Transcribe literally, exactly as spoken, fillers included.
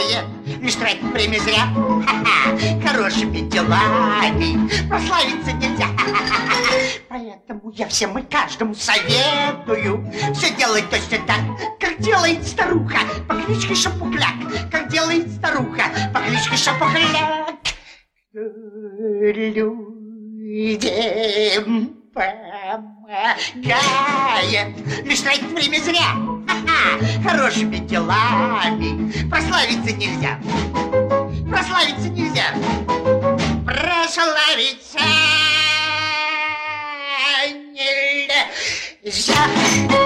гуляет, лишь тратит время зря. Ха-ха, хорошими делами прославиться нельзя. Поэтому я всем и каждому советую все делать точно так, как делает старуха по кличке Шапокляк. Как делает старуха по кличке Шапокляк. Людям помогает, лишь тратит время зря. Ха-ха, хорошими делами прославиться нельзя. Прославиться нельзя. Прославиться нельзя.